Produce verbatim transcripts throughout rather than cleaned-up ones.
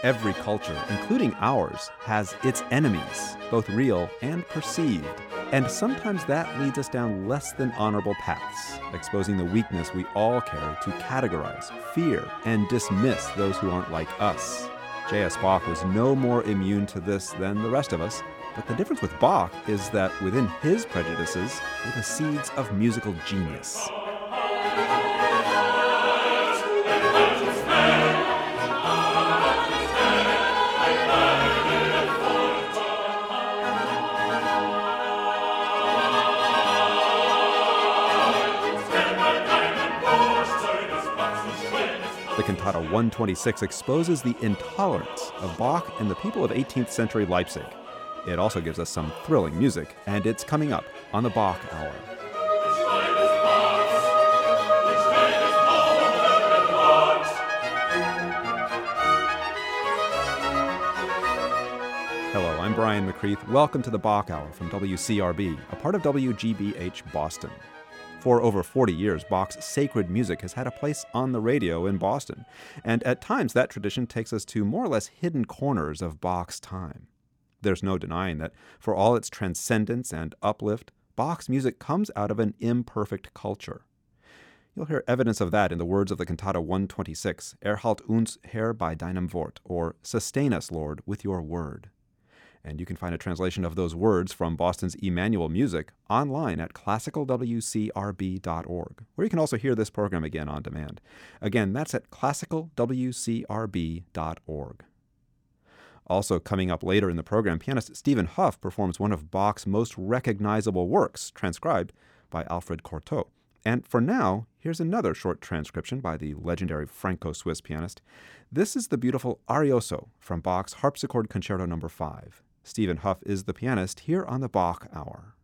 Every culture, including ours, has its enemies, both real and perceived. And sometimes that leads us down less than honorable paths, exposing the weakness we all carry to categorize, fear, and dismiss those who aren't like us. J S. Bach was no more immune to this than the rest of us, but the difference with Bach is that within his prejudices were the seeds of musical genius. The Cantata one twenty-six exposes the intolerance of Bach and the people of eighteenth century Leipzig. It also gives us some thrilling music, and it's coming up on the Bach Hour. Hello, I'm Brian McCreath. Welcome to the Bach Hour from W C R B, a part of W G B H Boston. For over forty years, Bach's sacred music has had a place on the radio in Boston, and at times that tradition takes us to more or less hidden corners of Bach's time. There's no denying that, for all its transcendence and uplift, Bach's music comes out of an imperfect culture. You'll hear evidence of that in the words of the Cantata one twenty-six, Erhalt uns, Herr, bei deinem Wort, or Sustain us, Lord, with your word. And you can find a translation of those words from Boston's Emmanuel Music online at classical w c r b dot org, where you can also hear this program again on demand. Again, that's at classical w c r b dot org. Also coming up later in the program, pianist Stephen Hough performs one of Bach's most recognizable works, transcribed by Alfred Cortot. And for now, here's another short transcription by the legendary Franco-Swiss pianist. This is the beautiful Arioso from Bach's Harpsichord Concerto number five. Stephen Hough is the pianist here on the Bach Hour.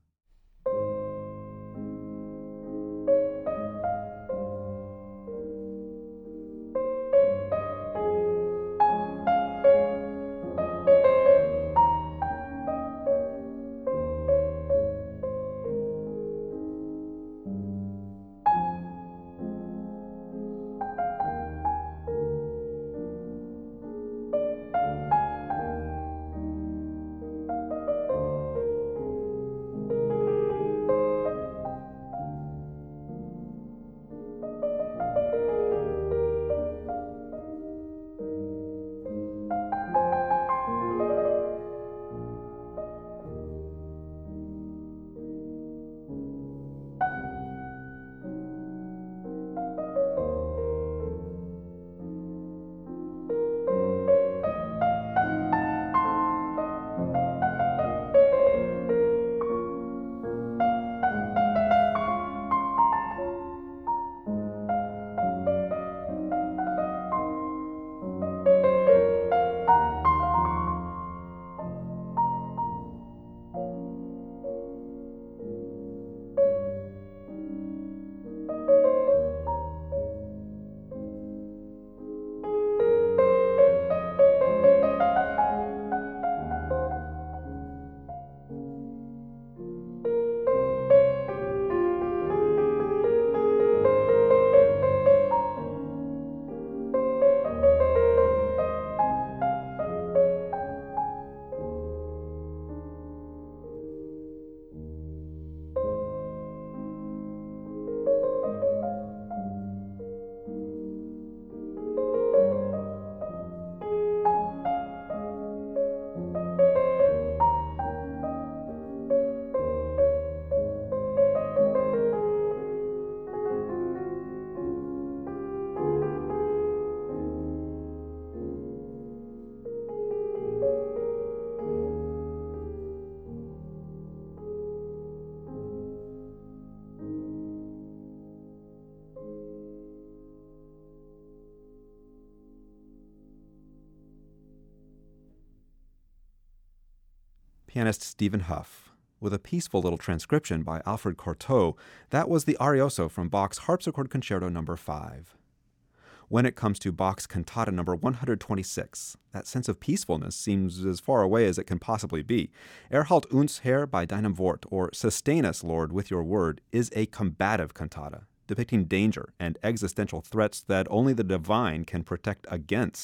Pianist Stephen Hough, with a peaceful little transcription by Alfred Cortot. That was the Arioso from Bach's Harpsichord Concerto number five. When it comes to Bach's Cantata number one twenty-six, that sense of peacefulness seems as far away as it can possibly be. Erhalt uns, Herr, bei deinem Wort, or Sustain us, Lord, with your word, is a combative cantata, depicting danger and existential threats that only the divine can protect against.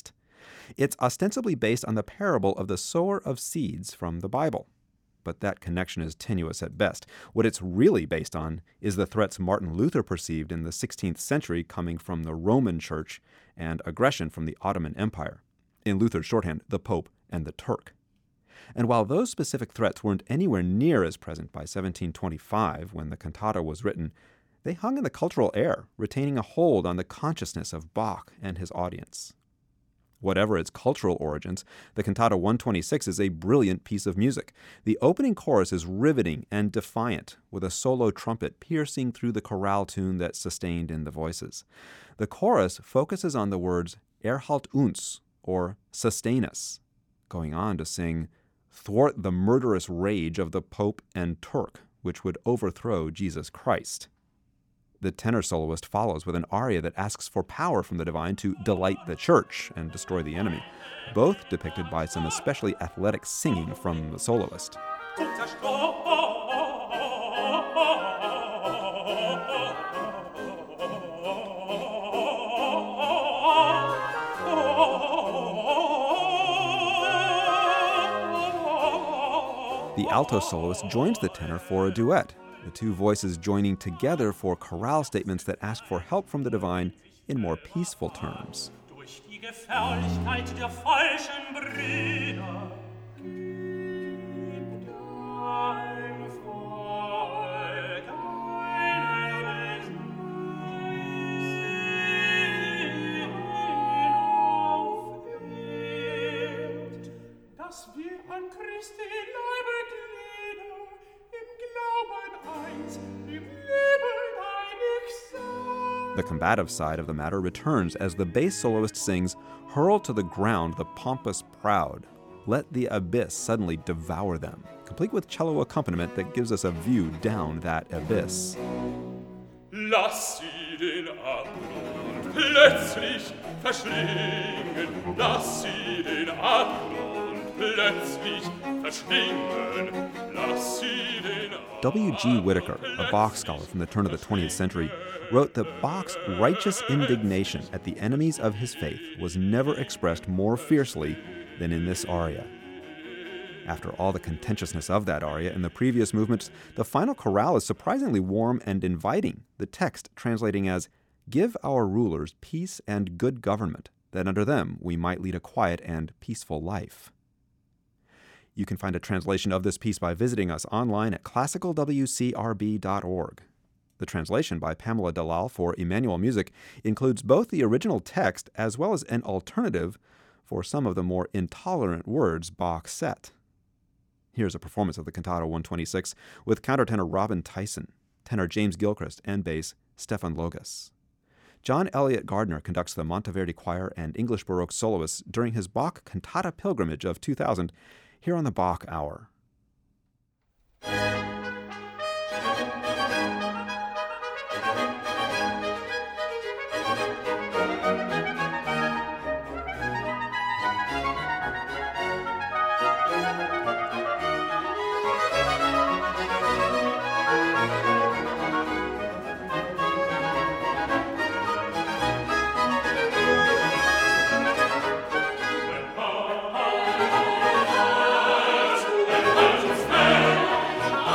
It's ostensibly based on the parable of the sower of seeds from the Bible. But that connection is tenuous at best. What it's really based on is the threats Martin Luther perceived in the sixteenth century coming from the Roman Church and aggression from the Ottoman Empire. In Luther's shorthand, the Pope and the Turk. And while those specific threats weren't anywhere near as present by seventeen twenty-five, when the cantata was written, they hung in the cultural air, retaining a hold on the consciousness of Bach and his audience. Whatever its cultural origins, the Cantata one twenty-six is a brilliant piece of music. The opening chorus is riveting and defiant, with a solo trumpet piercing through the chorale tune that's sustained in the voices. The chorus focuses on the words "Erhalt uns," or "sustain us," going on to sing, "Thwart the murderous rage of the Pope and Turk, which would overthrow Jesus Christ." The tenor soloist follows with an aria that asks for power from the divine to delight the church and destroy the enemy, both depicted by some especially athletic singing from the soloist. The alto soloist joins the tenor for a duet, the two voices joining together for chorale statements that ask for help from the divine in more peaceful terms. The combative side of the matter returns as the bass soloist sings, "Hurl to the ground the pompous proud. Let the abyss suddenly devour them," complete with cello accompaniment that gives us a view down that abyss. Lass sie den Abgrund plötzlich verschlingen. Lass sie den Abgrund plötzlich verschlingen. Lass sie den Abgrund. W G Whittaker, a Bach scholar from the turn of the twentieth century, wrote that Bach's righteous indignation at the enemies of his faith was never expressed more fiercely than in this aria. After all the contentiousness of that aria in the previous movements, the final chorale is surprisingly warm and inviting, the text translating as, "Give our rulers peace and good government, that under them we might lead a quiet and peaceful life." You can find a translation of this piece by visiting us online at classical w c r b dot org. The translation by Pamela Dalal for Emmanuel Music includes both the original text as well as an alternative for some of the more intolerant words Bach set. Here's a performance of the Cantata one twenty-six with countertenor Robin Tyson, tenor James Gilchrist, and bass Stefan Logas. John Elliott Gardner conducts the Monteverdi Choir and English Baroque soloists during his Bach Cantata Pilgrimage of two thousand here on the Bach Hour. Herz,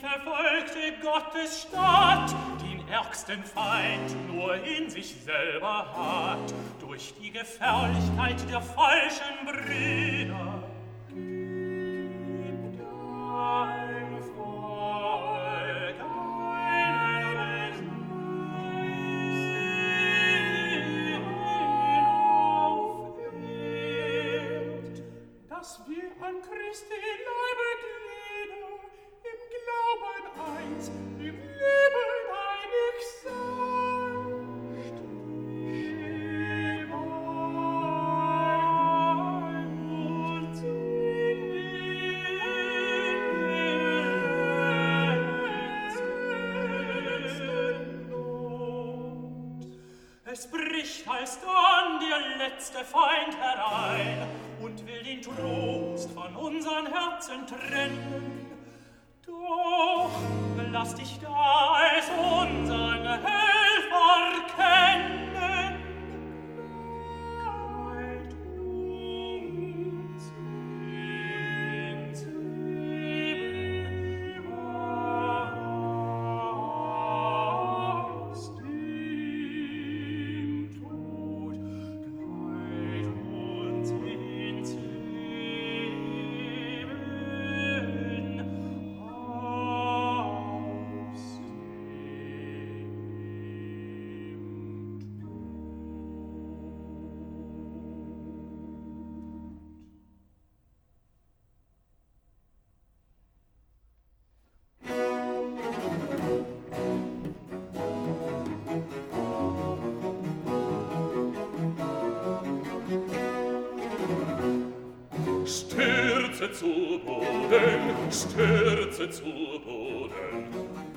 verfolgte Gottes Stadt, den ärgsten Feind nur in sich selber hat, durch die Gefährlichkeit der falschen Brüder. Gib dein Volk eine Segen aufwirkt, dass wir an Christi Leibe Glieder, im Glauben eins, im Leben einig sanft stehen und singen Not. Es bricht alsdann der letzte Feind herein und will den Trost von unseren Herzen trennen. Doch lass dich da als unseren Helfer kennen. Leit uns in Zwiebeln aus dem Tod. Leit uns in Zwiebeln aus Stürze zu Boden, stürze zu Boden.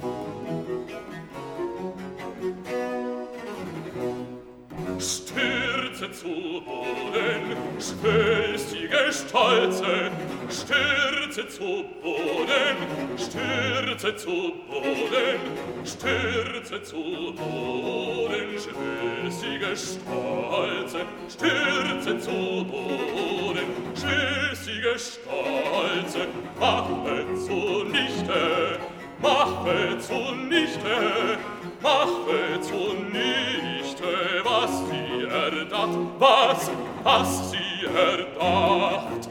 Stürze zu Boden, schwülstige Stolze. Stürze zu Boden, stürze zu Boden. Stürze zu Boden, schwülstige Stolze. Stürze zu Boden, schwülstige Stolze. Mache zunichte, mache zunichte, mache zunichte, was sie erdacht, was, was sie erdacht.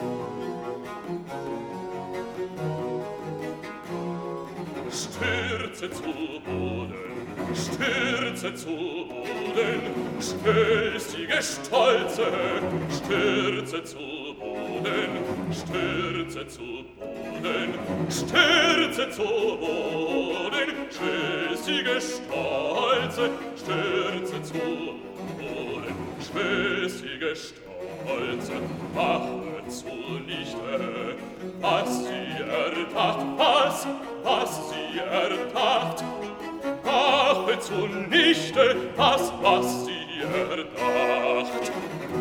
Stürze zu Boden, stürze zu Boden, schwülstige Stolze. Stürze zu Boden, stürze zu Boden, stürze zu Boden, schwülstige Stolze. Stürze zu Boden, schwülstige Stolze. Mache zunichte, was sie erdacht, was, was sie erdacht. Mache zunichte, was, was sie erdacht.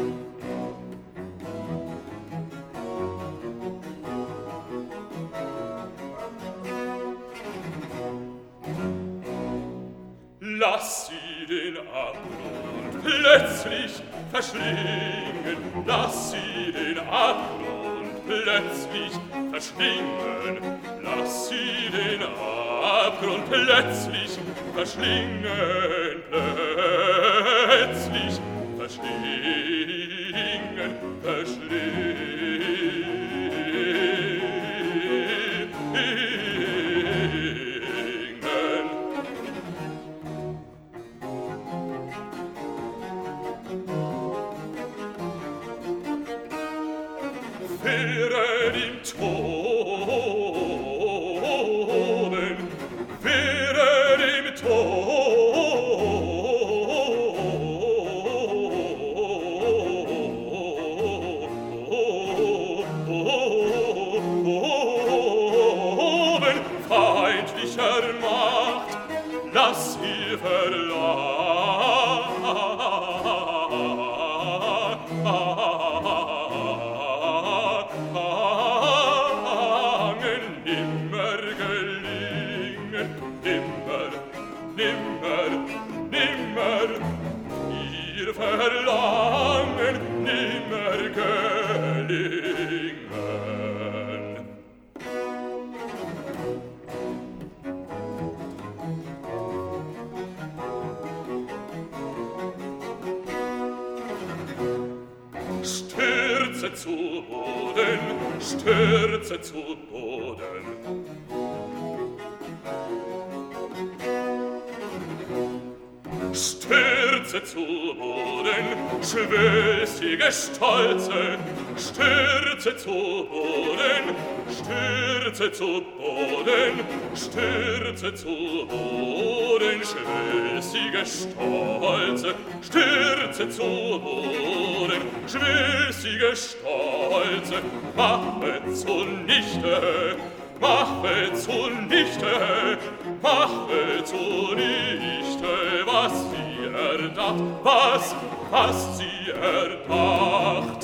Lass sie den Abgrund plötzlich verschlingen, lass sie den Abgrund plötzlich verschlingen, lass sie den Abgrund plötzlich verschlingen, plötzlich verschlingen, verschlingen. Während im Toden, während im Toden feindlicher Macht, lass sie verlangen, nimmer gelingen, nimmer, nimmer, nimmer, ihr Verlangen nimmer gelingen. stürze zu Boden, stürze zu Boden. Stürze zu Boden, schwülstige Stolze, stürze zu Boden, stürze zu Boden, stürze zu Boden, schwülstige Stolze, stürze zu Boden, schwülstige Stolze, mache zunichte, mache zunichte, mache zunichte, was sie erdacht, was, was sie erdacht.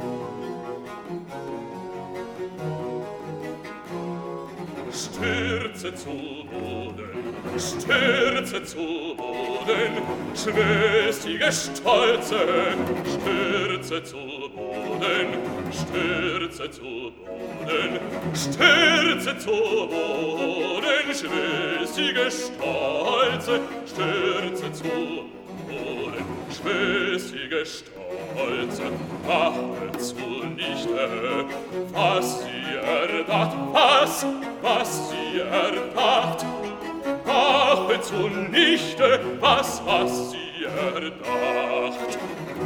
Stürze zu Boden, stürze zu Boden, schwülstige Stolze, stürze zu Boden, stürze zu Boden, stürze zu Boden, schwülstige Stolze, stürze zu Boden, schwülstige Stolze, mache zunichte, was sie erdacht, was, was sie erdacht, mache zunichte, was, was sie erdacht.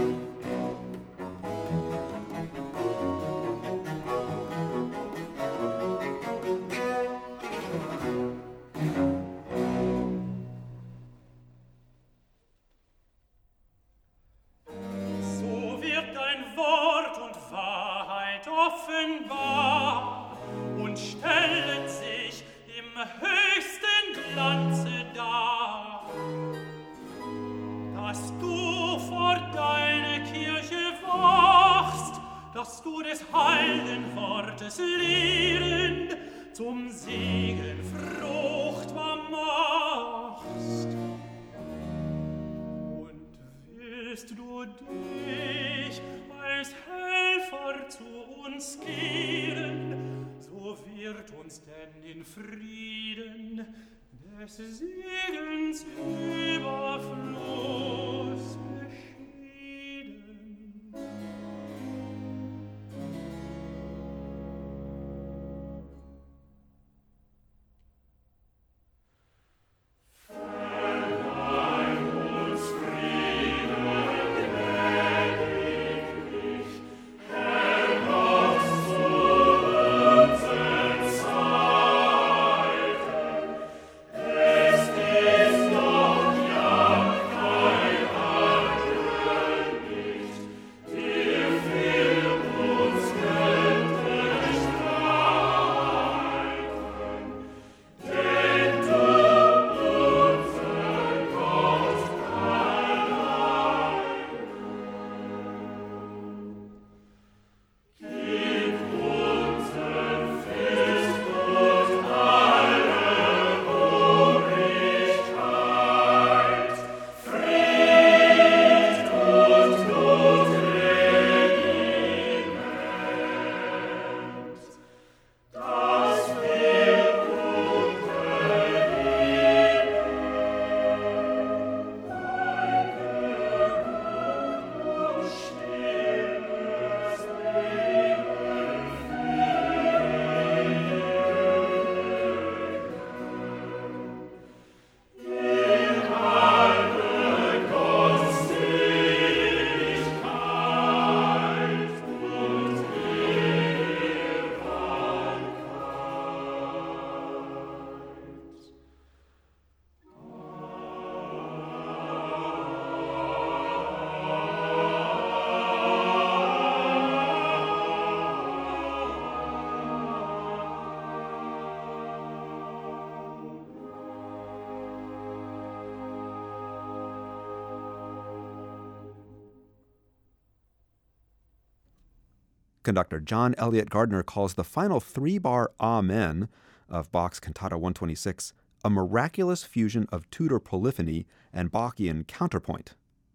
Offenbar und stellen sich im höchsten Glanze dar, dass du vor deine Kirche wachst, dass du des heiligen Wortes lehrend zum Segen fruchtbar machst. Und willst du dich als Helfer zu uns kehren, so wird uns denn in Frieden des Segens Überfluss beschieden. Conductor John Eliot Gardiner calls the final three-bar Amen of Bach's Cantata one twenty-six a miraculous fusion of Tudor polyphony and Bachian counterpoint.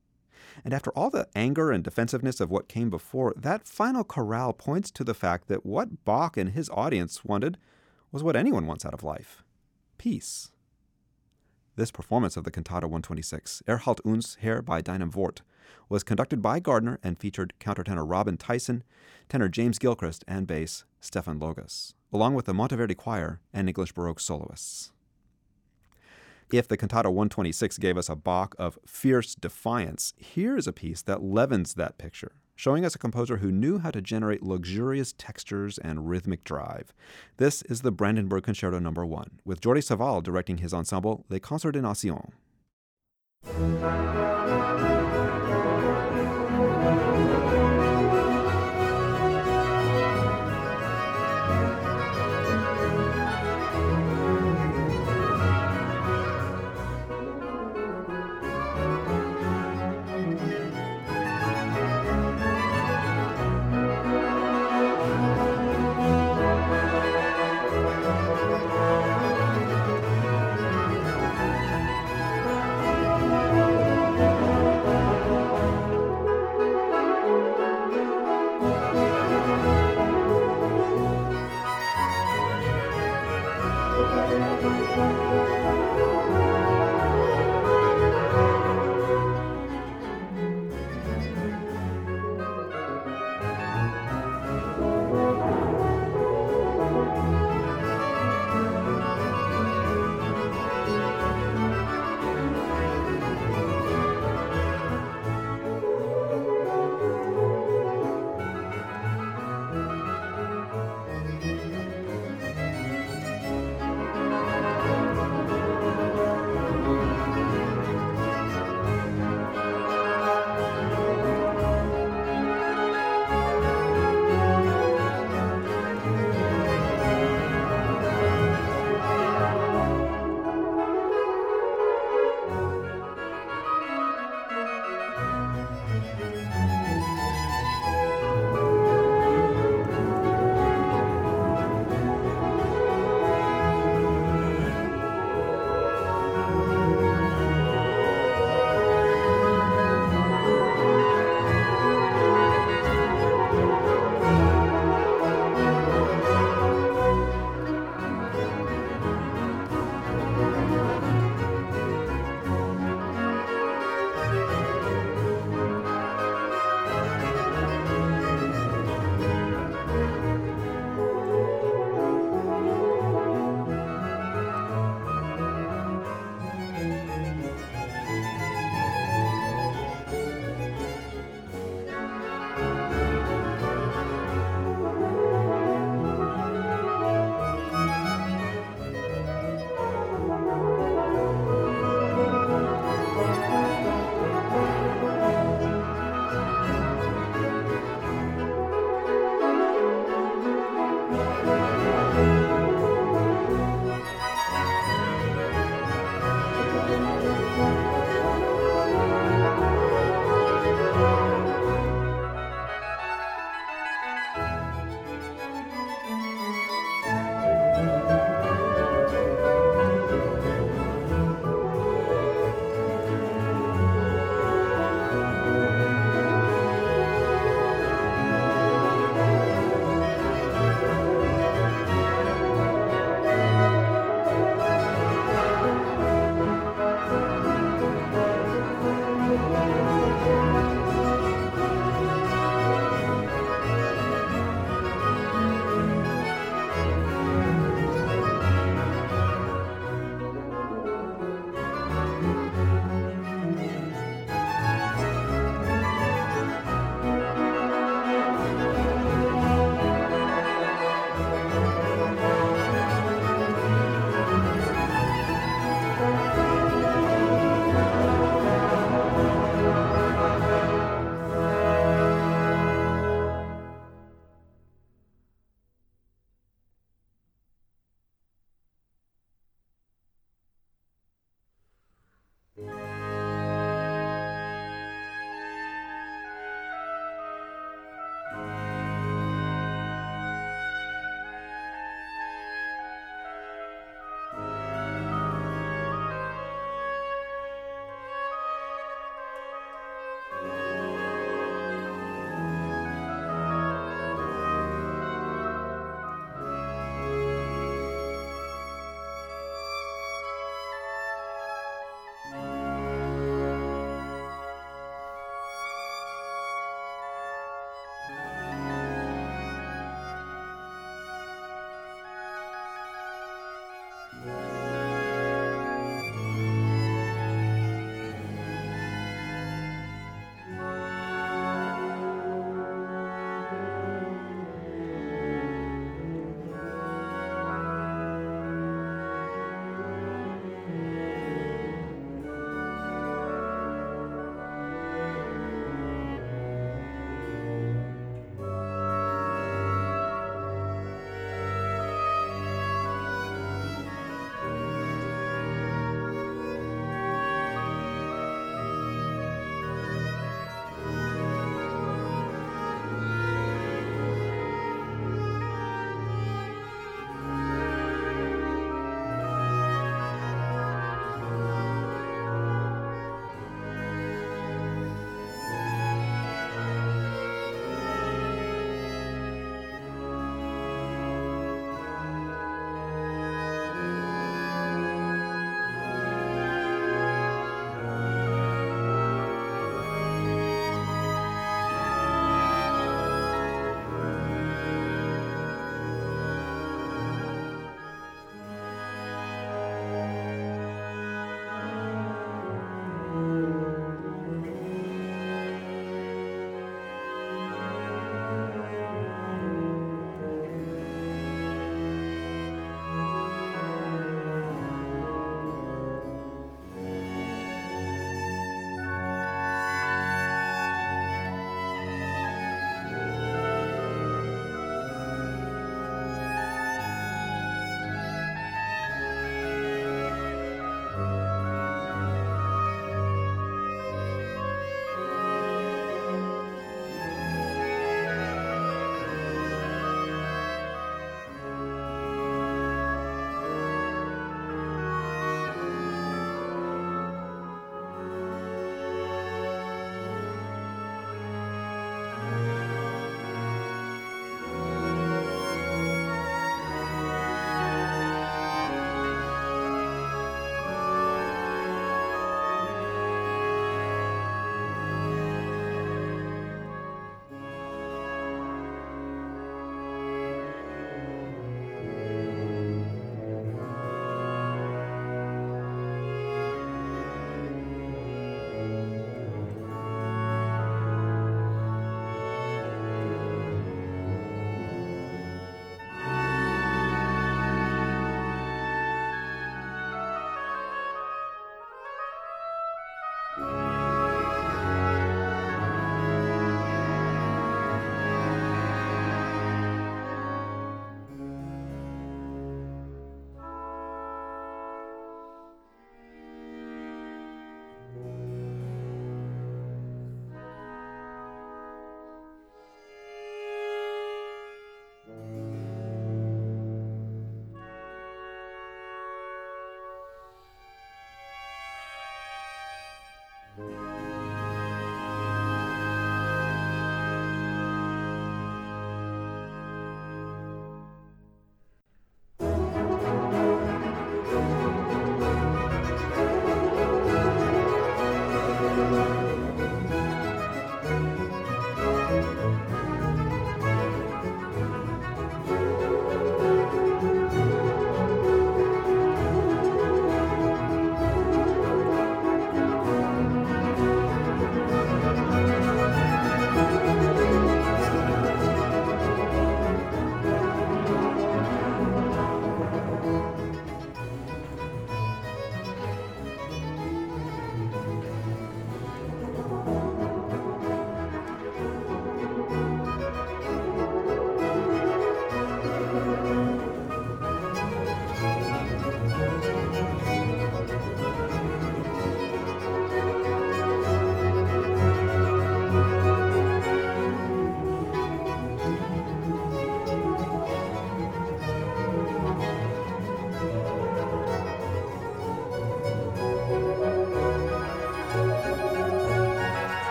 And after all the anger and defensiveness of what came before, that final chorale points to the fact that what Bach and his audience wanted was what anyone wants out of life: peace. This performance of the Cantata one twenty-six, Erhalt uns, Herr, by Deinem Wort, was conducted by Gardner and featured countertenor Robin Tyson, tenor James Gilchrist, and bass Stefan Logas, along with the Monteverdi Choir and English Baroque soloists. If the Cantata one twenty-six gave us a Bach of fierce defiance, here is a piece that leavens that picture, showing us a composer who knew how to generate luxurious textures and rhythmic drive. This is the Brandenburg Concerto number one, with Jordi Savall directing his ensemble Les Concerts des Nations.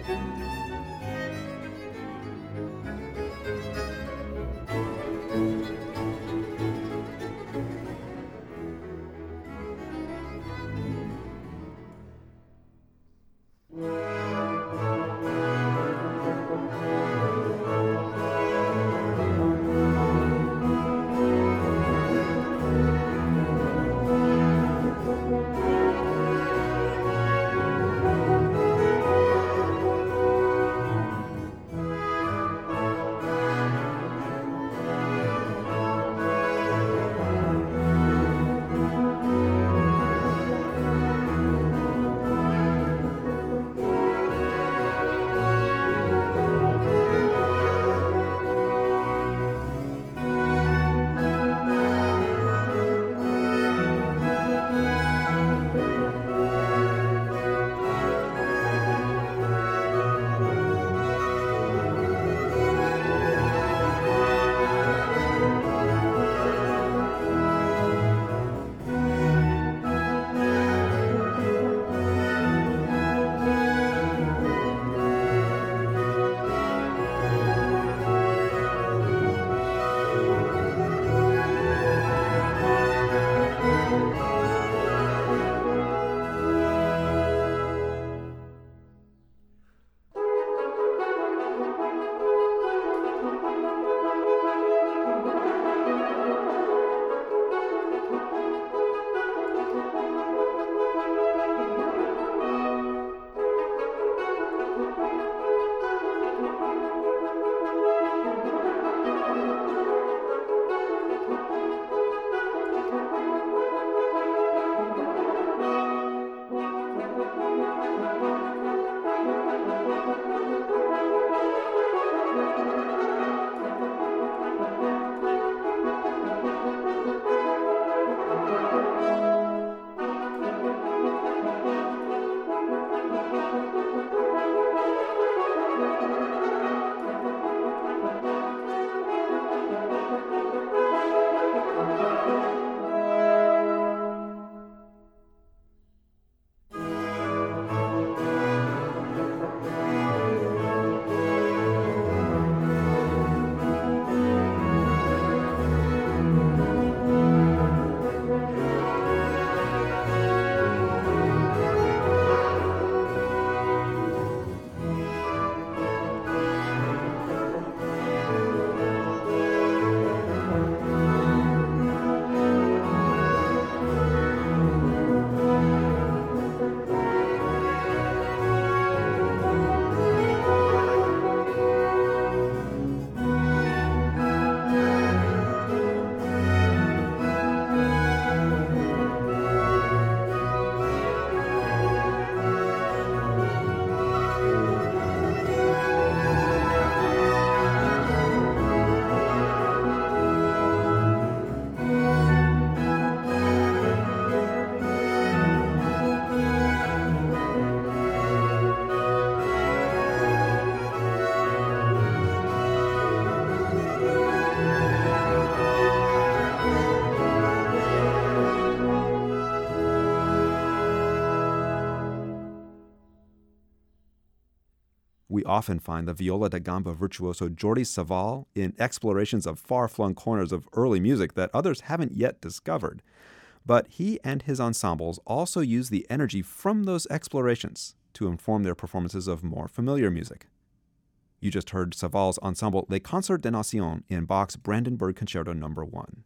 We often find the viola da gamba virtuoso Jordi Savall in explorations of far-flung corners of early music that others haven't yet discovered. But he and his ensembles also use the energy from those explorations to inform their performances of more familiar music. You just heard Savall's ensemble Les Concerts des Nations in Bach's Brandenburg Concerto Number one.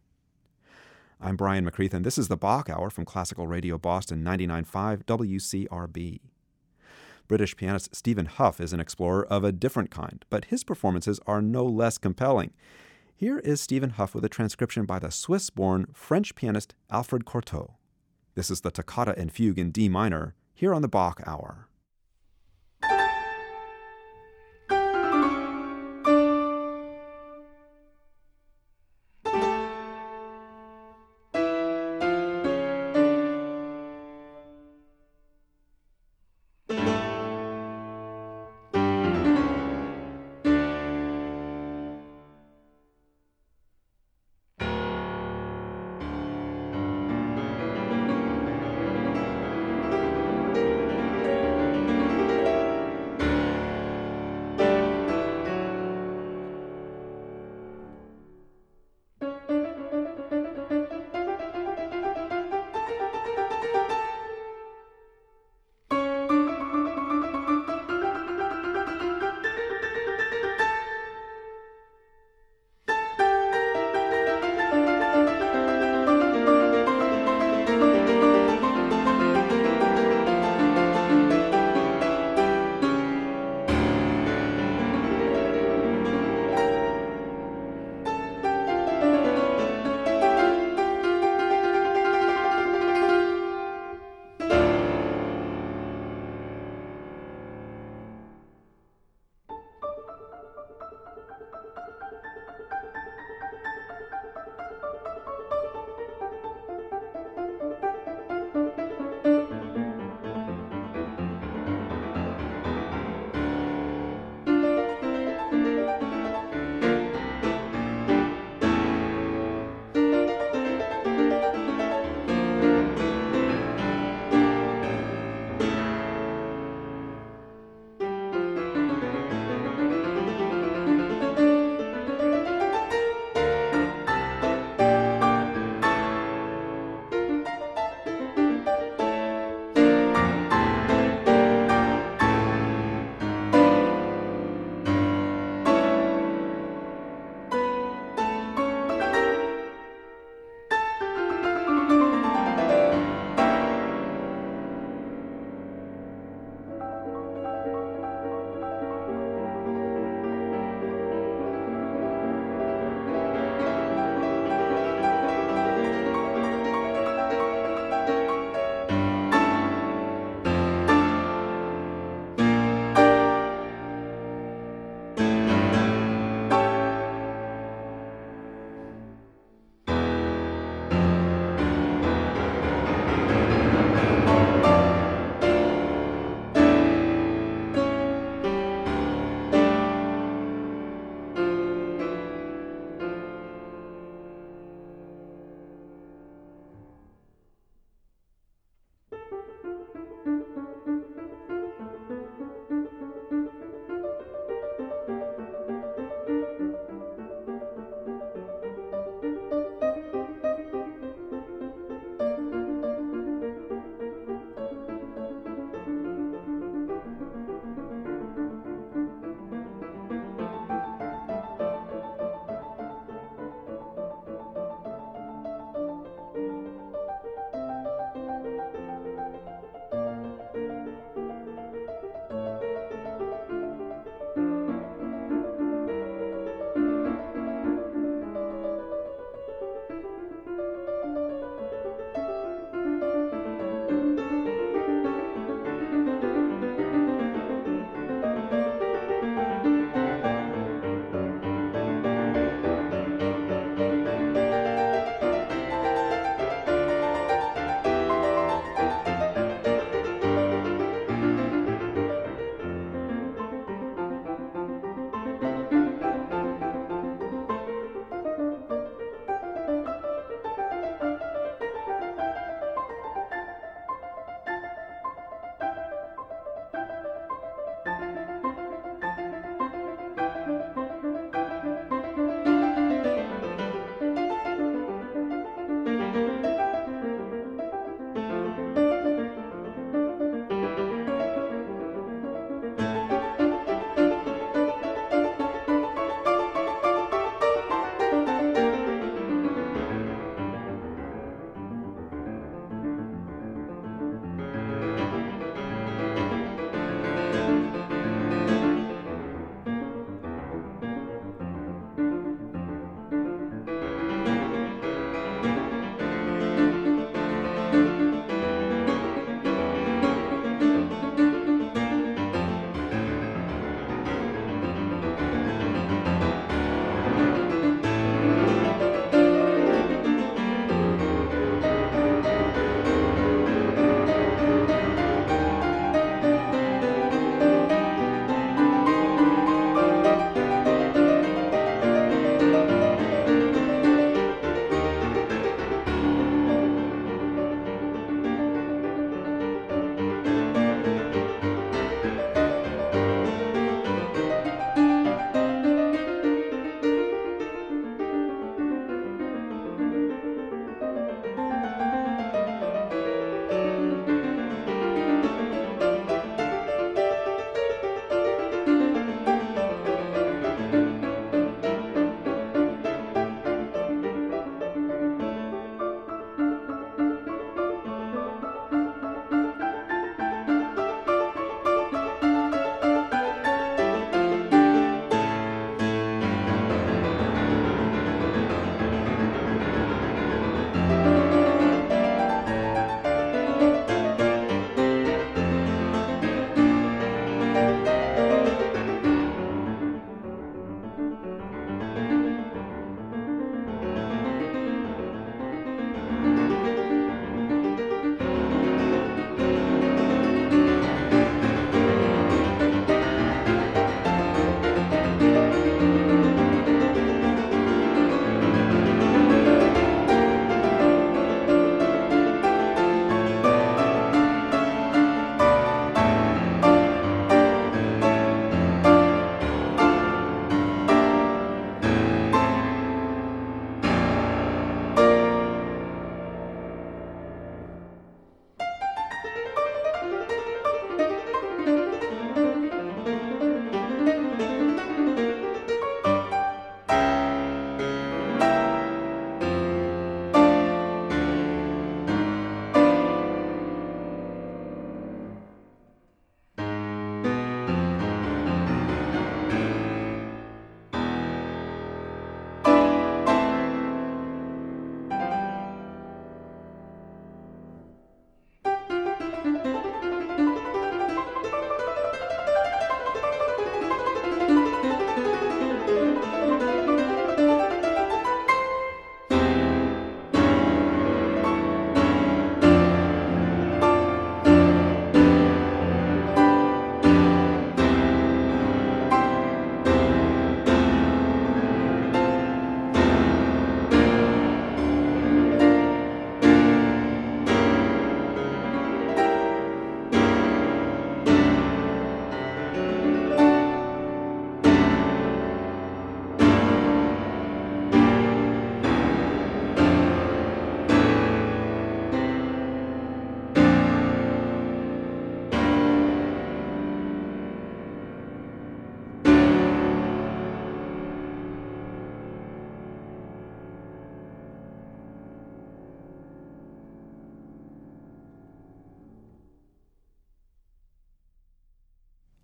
I'm Brian McCreath, and this is the Bach Hour from Classical Radio Boston ninety-nine point five W C R B. British pianist Stephen Hough is an explorer of a different kind, but his performances are no less compelling. Here is Stephen Hough with a transcription by the Swiss-born French pianist Alfred Cortot. This is the Toccata and Fugue in D minor, here on the Bach Hour.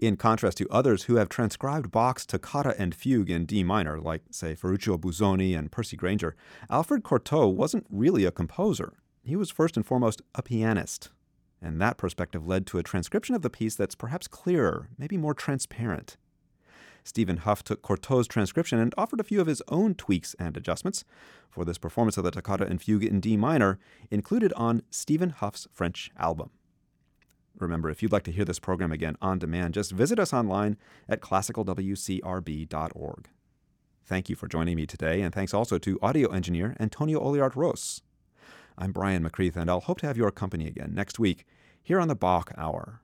In contrast to others who have transcribed Bach's toccata and fugue in D minor, like, say, Ferruccio Busoni and Percy Grainger, Alfred Cortot wasn't really a composer. He was first and foremost a pianist. And that perspective led to a transcription of the piece that's perhaps clearer, maybe more transparent. Stephen Hough took Cortot's transcription and offered a few of his own tweaks and adjustments for this performance of the toccata and fugue in D minor, included on Stephen Hough's French album. Remember, if you'd like to hear this program again on demand, just visit us online at classical w c r b dot org. Thank you for joining me today, and thanks also to audio engineer Antonio Oliart-Ros. I'm Brian McCreath, and I'll hope to have your company again next week here on the Bach Hour.